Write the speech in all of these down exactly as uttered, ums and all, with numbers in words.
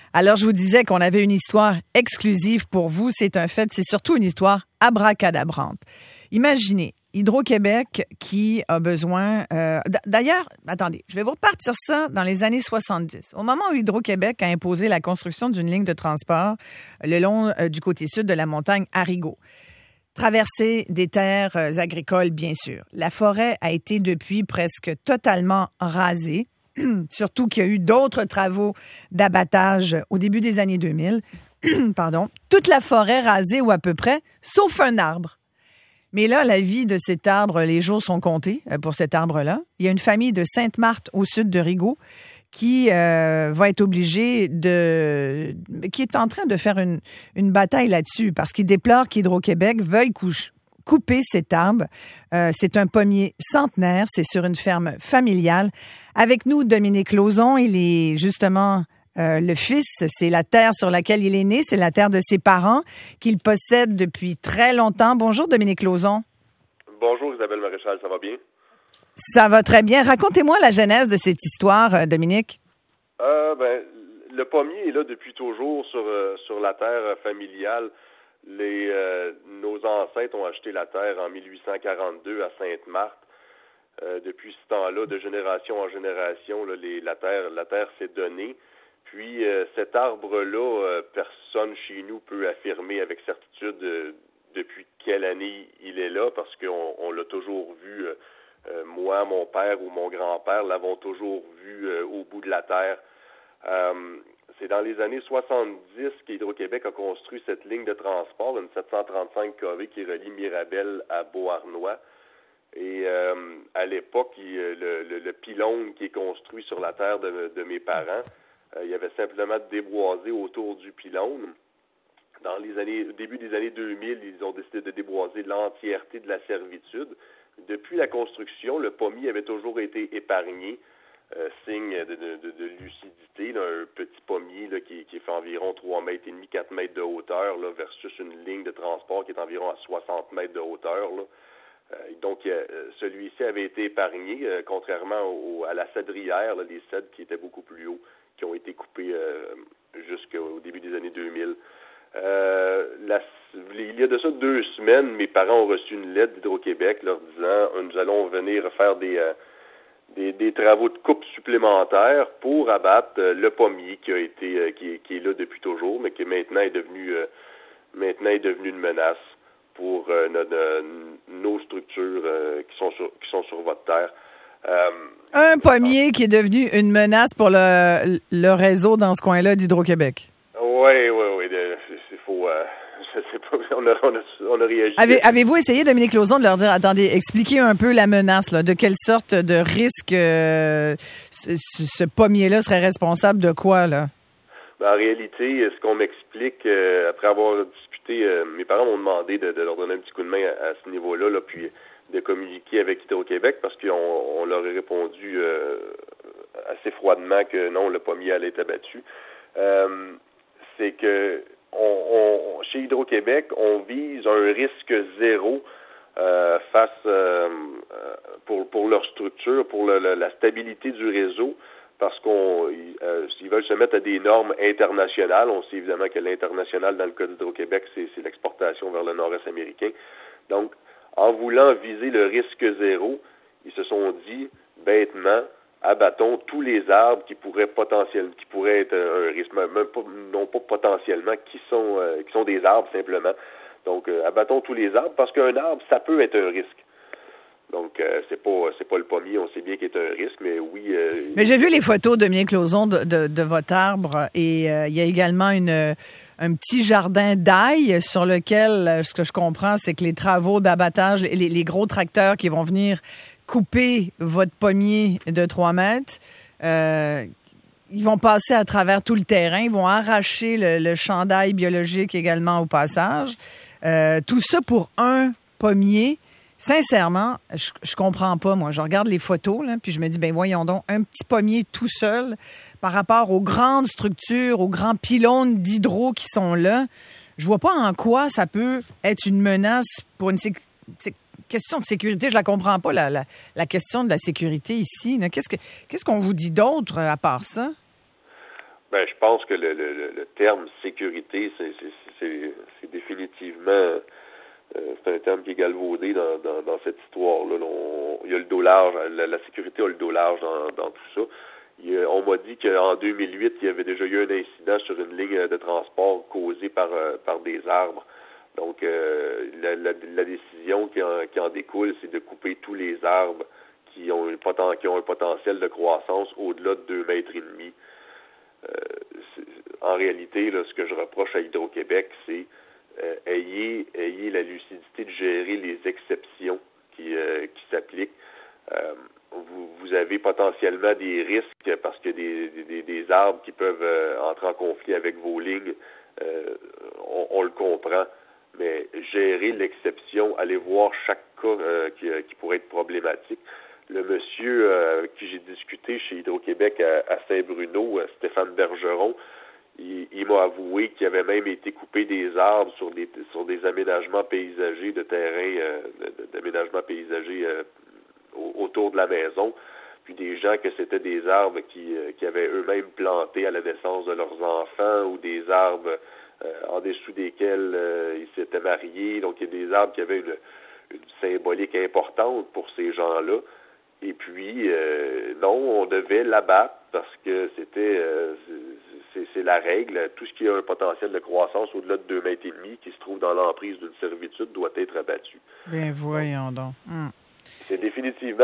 Alors, je vous disais qu'on avait une histoire exclusive pour vous. C'est un fait, c'est surtout une histoire abracadabrante. Imaginez, Hydro-Québec qui a besoin... Euh, d'ailleurs, attendez, je vais vous repartir ça dans les années soixante-dix. Au moment où Hydro-Québec a imposé la construction d'une ligne de transport le long euh, du côté sud de la montagne Arrigo. Traversée des terres euh, agricoles, bien sûr. La forêt a été depuis presque totalement rasée. Surtout qu'il y a eu d'autres travaux d'abattage au début des années deux mille. Pardon. Toute la forêt rasée ou à peu près, sauf un arbre. Mais là, la vie de cet arbre, les jours sont comptés pour cet arbre-là. Il y a une famille de Sainte-Marthe au sud de Rigaud qui euh, va être obligée de... qui est en train de faire une, une bataille là-dessus parce qu'il déplore qu'Hydro-Québec veuille coucher. couper cet arbre. Euh, c'est un pommier centenaire. C'est sur une ferme familiale. Avec nous, Dominique Lauzon. Il est justement euh, le fils. C'est la terre sur laquelle il est né. C'est la terre de ses parents qu'il possède depuis très longtemps. Bonjour, Dominique Lauzon. Bonjour, Isabelle Maréchal. Ça va bien? Ça va très bien. Racontez-moi la genèse de cette histoire, Dominique. Euh, ben, le pommier est là depuis toujours sur, euh, sur la terre familiale. Les, euh, nos ancêtres ont acheté la terre en mille huit cent quarante-deux à Sainte-Marthe. Euh, depuis ce temps-là, de génération en génération, là, les, la terre, la terre s'est donnée. Puis euh, cet arbre-là, euh, personne chez nous peut affirmer avec certitude euh, depuis quelle année il est là, parce qu'on on l'a toujours vu. Euh, euh, moi, mon père ou mon grand-père l'avons toujours vu euh, au bout de la terre. Euh, C'est dans les années soixante-dix qu'Hydro-Québec a construit cette ligne de transport, une sept cent trente-cinq kV qui relie Mirabel à Beauharnois. Et euh, à l'époque, il, le, le, le pylône qui est construit sur la terre de, de mes parents, euh, il y avait simplement déboisé autour du pylône. Dans les années, au début des années deux mille, ils ont décidé de déboiser l'entièreté de la servitude. Depuis la construction, le pommier avait toujours été épargné. Euh, signe de, de, de, de lucidité, là, un petit pommier là, qui, qui fait environ trois mètres et demi, quatre mètres de hauteur, là, versus une ligne de transport qui est environ à soixante mètres de hauteur. Là. Euh, donc, euh, celui-ci avait été épargné, euh, contrairement au, à la cèdrière, là, les cèdres qui étaient beaucoup plus hauts, qui ont été coupés euh, jusqu'au début des années deux mille. Euh, la, il y a de ça deux semaines, mes parents ont reçu une lettre d'Hydro-Québec leur disant « Nous allons venir faire des... Euh, Des, des travaux de coupe supplémentaires pour abattre euh, le pommier qui a été euh, qui, qui est là depuis toujours, mais qui maintenant est devenu euh, maintenant est devenu une menace pour euh, nos, nos structures euh, qui sont sur qui sont sur votre terre. Euh, Un pommier qui est devenu une menace pour le, le réseau dans ce coin-là d'Hydro-Québec. Oui, oui, oui. C'est faux. Euh, je sais pas. On a, on a, on a réagi. Avez, avez-vous essayé, Dominique Lauzon, de leur dire, attendez, expliquez un peu la menace, là, de quelle sorte de risque euh, ce, ce pommier-là serait responsable de quoi, là? Ben, en réalité, ce qu'on m'explique, euh, après avoir discuté, euh, mes parents m'ont demandé de, de leur donner un petit coup de main à, à ce niveau-là, là, puis de communiquer avec Hydro-Québec, parce qu'on on leur a répondu euh, assez froidement que non, le pommier allait être abattu. Euh, c'est que On, on, chez Hydro-Québec, on vise un risque zéro euh, face euh, pour pour leur structure, pour le, le, la stabilité du réseau, parce qu'on euh, ils veulent se mettre à des normes internationales. On sait évidemment que l'international, dans le cas d'Hydro-Québec, c'est, c'est l'exportation vers le nord-est américain. Donc, en voulant viser le risque zéro, ils se sont dit bêtement, abattons tous les arbres qui pourraient potentiellement, qui pourraient être un risque, même pas, non pas potentiellement, qui sont euh, qui sont des arbres simplement. Donc, euh, abattons tous les arbres parce qu'un arbre, ça peut être un risque. Donc, euh, c'est pas c'est pas le pommier, on sait bien qu'il est un risque, mais oui. Euh, mais j'ai vu les photos, Dominique Lauzon, de, de, de votre arbre et euh, il y a également une un petit jardin d'ail sur lequel, ce que je comprends, c'est que les travaux d'abattage, les, les gros tracteurs qui vont venir couper votre pommier de trois mètres, euh, ils vont passer à travers tout le terrain, ils vont arracher le, le chandail biologique également au passage. Euh, tout ça pour un pommier. Sincèrement, je, je comprends pas, moi. Je regarde les photos, là, puis je me dis, ben voyons donc, un petit pommier tout seul par rapport aux grandes structures, aux grands pylônes d'hydro qui sont là. Je vois pas en quoi ça peut être une menace pour une sécurité. Question de sécurité, je la comprends pas, la, la, la question de la sécurité ici. Là. Qu'est-ce que qu'est-ce qu'on vous dit d'autre à part ça? Ben, je pense que le, le, le terme sécurité, c'est, c'est, c'est, c'est définitivement euh, c'est un terme qui est galvaudé dans, dans, dans cette histoire-là. On, il y a le dos large, la, la sécurité a le dos large dans, dans tout ça. Il y a, on m'a dit qu'en deux mille huit, il y avait déjà eu un incident sur une ligne de transport causé par par des arbres. Donc, euh, la, la, la décision qui en, qui en découle, c'est de couper tous les arbres qui ont, une poten- qui ont un potentiel de croissance au-delà de deux mètres et demi. Euh, en réalité, là, ce que je reproche à Hydro-Québec, c'est euh, ayez, ayez la lucidité de gérer les exceptions qui, euh, qui s'appliquent. Euh, vous, vous avez potentiellement des risques parce que des, des, des arbres qui peuvent euh, entrer en conflit avec vos lignes, euh, on, on le comprend. Mais gérer l'exception, aller voir chaque cas euh, qui, qui pourrait être problématique. Le monsieur euh, qui j'ai discuté chez Hydro-Québec à, à Saint-Bruno, euh, Stéphane Bergeron, il, il m'a avoué qu'il avait même été coupé des arbres sur des sur des aménagements paysagers de terrain, euh, d'aménagements paysagers euh, autour de la maison, puis des gens que c'était des arbres qui, euh, qui avaient eux-mêmes plantés à la naissance de leurs enfants ou des arbres euh, en dessous desquels euh, ils s'étaient mariés. Donc, il y a des arbres qui avaient une, une symbolique importante pour ces gens-là. Et puis, euh, non, on devait l'abattre parce que c'était euh, c'est, c'est la règle. Tout ce qui a un potentiel de croissance au-delà de deux mètres et demi qui se trouve dans l'emprise d'une servitude doit être abattu. Bien, voyons donc. Hum. C'est définitivement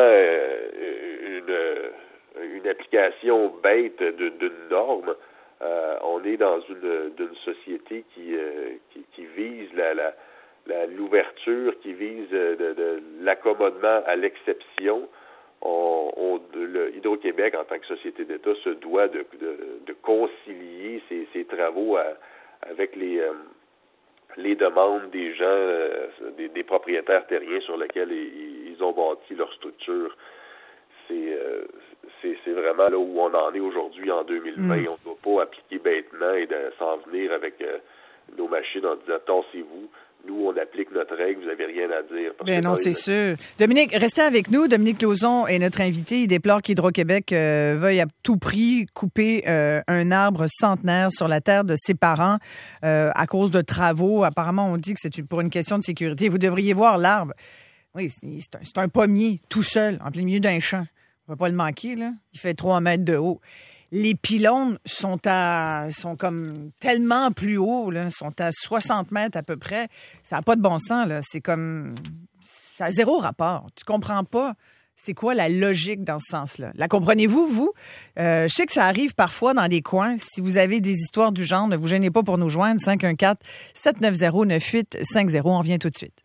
euh, une, une application bête de, d'une norme. Euh, on est dans une, d'une société qui, euh, qui, qui vise la, la, la, l'ouverture, qui vise de, de l'accommodement à l'exception. On, on, le Hydro-Québec, en tant que société d'État, se doit de, de, de concilier ses, ses travaux à, avec les, euh, les demandes des gens, euh, des, des propriétaires terriens sur lesquels ils, ils ont bâti leur structure. C'est, euh, c'est, c'est vraiment là où on en est aujourd'hui en deux mille vingt. Mmh. On ne doit pas appliquer bêtement et de s'en venir avec euh, nos machines en disant « tassez-vous ». Nous, on applique notre règle, vous n'avez rien à dire. Bien non, c'est sûr. Dominique, restez avec nous. Dominique Lauzon est notre invité. Il déplore qu'Hydro-Québec euh, veuille à tout prix couper euh, un arbre centenaire sur la terre de ses parents euh, à cause de travaux. Apparemment, on dit que c'est une, pour une question de sécurité. Vous devriez voir l'arbre. Oui, c'est, c'est, un, c'est un pommier tout seul, en plein milieu d'un champ. On ne va pas le manquer, là. Il fait trois mètres de haut. Les pylônes sont à sont comme tellement plus hauts, là, sont à soixante mètres à peu près. Ça n'a pas de bon sens, là. C'est comme ça a zéro rapport. Tu comprends pas c'est quoi la logique dans ce sens-là. La comprenez-vous, vous? Euh, je sais que ça arrive parfois dans des coins. Si vous avez des histoires du genre, ne vous gênez pas pour nous joindre. cinq un quatre, sept neuf zéro, neuf huit cinq zéro. On revient tout de suite.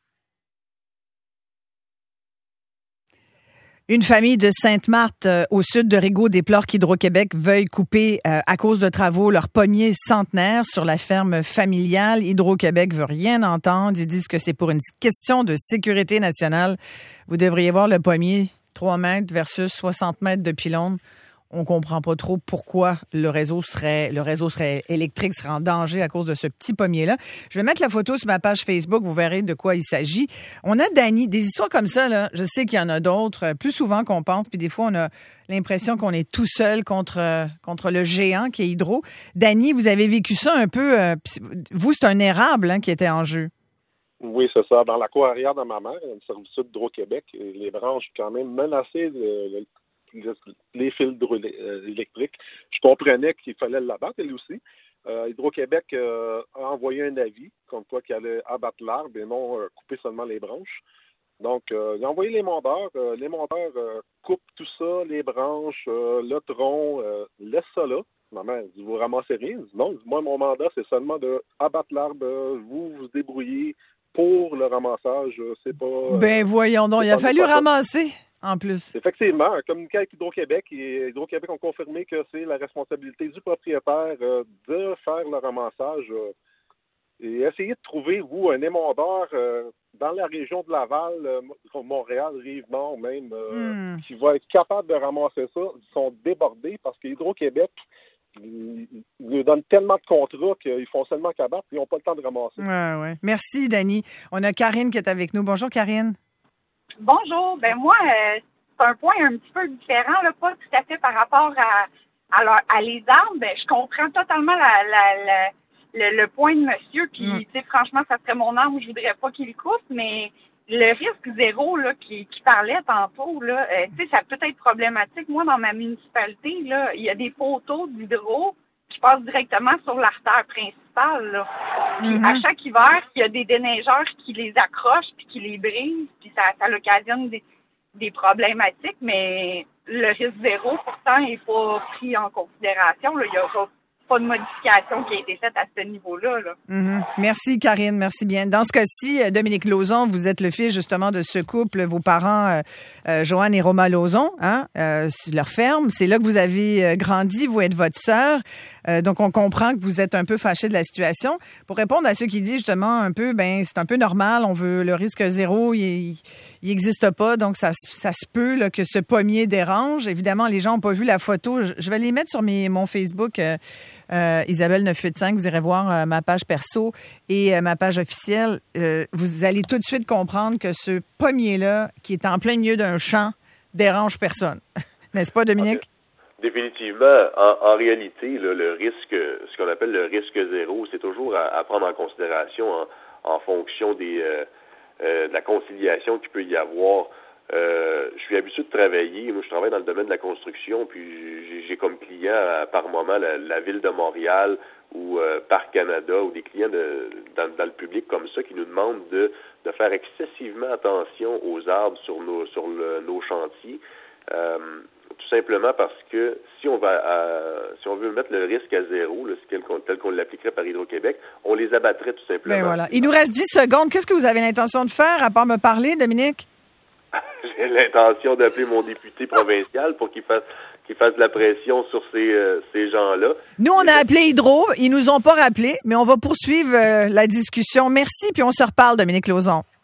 Une famille de Sainte-Marthe, euh, au sud de Rigaud, déplore qu'Hydro-Québec veuille couper, euh, à cause de travaux, leur pommier centenaire sur la ferme familiale. Hydro-Québec veut rien entendre. Ils disent que c'est pour une question de sécurité nationale. Vous devriez voir le pommier, trois mètres versus soixante mètres de pylône. On comprend pas trop pourquoi le réseau serait le réseau serait électrique serait en danger à cause de ce petit pommier-là. Je vais mettre la photo sur ma page Facebook, vous verrez de quoi il s'agit. On a Dany, des histoires comme ça, là, je sais qu'il y en a d'autres, plus souvent qu'on pense, puis des fois on a l'impression qu'on est tout seul contre contre le géant qui est Hydro. Dany, vous avez vécu ça un peu, euh, vous, c'est un érable hein, qui était en jeu. Oui, c'est ça. Dans la cour arrière de ma mère, une servitude d'Hydro-Québec, les branches quand même menacées de les fils électriques. Je comprenais qu'il fallait l'abattre, elle aussi. Euh, Hydro-Québec euh, a envoyé un avis comme quoi qu'il allait abattre l'arbre et non euh, couper seulement les branches. Donc, euh, il a envoyé les mondeurs. Euh, les mondeurs euh, coupent tout ça, les branches, euh, le tronc, euh, laisse ça là. Maman dit, vous ramassez rien? Non, moi, mon mandat, c'est seulement de abattre l'arbre. Vous vous débrouillez pour le ramassage. C'est pas... Euh, ben voyons donc, il a fallu ramasser. En plus. Effectivement, un communiqué avec Hydro-Québec et Hydro-Québec ont confirmé que c'est la responsabilité du propriétaire euh, de faire le ramassage euh, et essayer de trouver, vous, un émondeur euh, dans la région de Laval, euh, Montréal, Rive-Nord même, euh, mm. qui va être capable de ramasser ça. Ils sont débordés parce qu'Hydro-Québec ils, ils nous donnent tellement de contrats qu'ils font seulement qu'abattre et ils n'ont pas le temps de ramasser. Ouais, ouais. Merci, Dany. On a Karine qui est avec nous. Bonjour, Karine. Bonjour. Ben moi, euh, c'est un point un petit peu différent, là, pas tout à fait par rapport à Alors, à les arbres, ben, je comprends totalement la, la, la le, le point de monsieur. Puis, mm. tu sais, franchement, ça serait mon arbre, je voudrais pas qu'il coupe, mais le risque zéro là qui, qui parlait tantôt, là, euh, tu sais, ça peut être problématique. Moi, dans ma municipalité, là, il y a des poteaux d'hydro qui passent directement sur l'artère principale. Là. Puis, mm-hmm. à chaque hiver, il y a des déneigeurs qui les accrochent puis qui les brisent, puis ça, ça occasionne des, des problématiques, mais le risque zéro, pourtant, n'est pas pris en considération. Là. Il y aura pas de modification qui a été faite à ce niveau-là. Là. Mm-hmm. Merci, Karine. Merci bien. Dans ce cas-ci, Dominique Lauzon, vous êtes le fils, justement, de ce couple, vos parents, euh, euh, Joanne et Roma Lauzon, hein, euh, sur leur ferme. C'est là que vous avez grandi, vous êtes votre sœur. Euh, donc, on comprend que vous êtes un peu fâché de la situation. Pour répondre à ceux qui disent, justement, un peu, ben c'est un peu normal, on veut le risque zéro, il n'existe pas, donc ça, ça se peut là, que ce pommier dérange. Évidemment, les gens n'ont pas vu la photo. Je, je vais les mettre sur mes, mon Facebook, euh, euh, Isabelle neuf cent quatre-vingt-cinq. Vous irez voir euh, ma page perso et euh, ma page officielle. Euh, vous allez tout de suite comprendre que ce pommier-là, qui est en plein milieu d'un champ, dérange personne. N'est-ce pas, Dominique? Okay. Définitivement, en, en réalité, là, le risque, ce qu'on appelle le risque zéro, c'est toujours à, à prendre en considération en, en fonction des, euh, euh, de la conciliation qu'il peut y avoir. Euh, je suis habitué de travailler, moi je travaille dans le domaine de la construction, puis j'ai, j'ai comme client euh, par moment la, la Ville de Montréal ou euh, Parc Canada ou des clients de, dans, dans le public comme ça qui nous demandent de, de faire excessivement attention aux arbres sur nos, sur le, nos chantiers. Euh, tout simplement parce que si on va à, si on veut mettre le risque à zéro, là, tel, qu'on, tel qu'on l'appliquerait par Hydro-Québec, on les abattrait tout simplement. Ben voilà. Il nous reste dix secondes. Qu'est-ce que vous avez l'intention de faire à part me parler, Dominique? J'ai l'intention d'appeler mon député provincial pour qu'il fasse qu'il fasse de la pression sur ces, euh, ces gens-là. Nous, on a appelé Hydro. Ils nous ont pas rappelé, mais on va poursuivre euh, la discussion. Merci, puis on se reparle, Dominique Lauzon.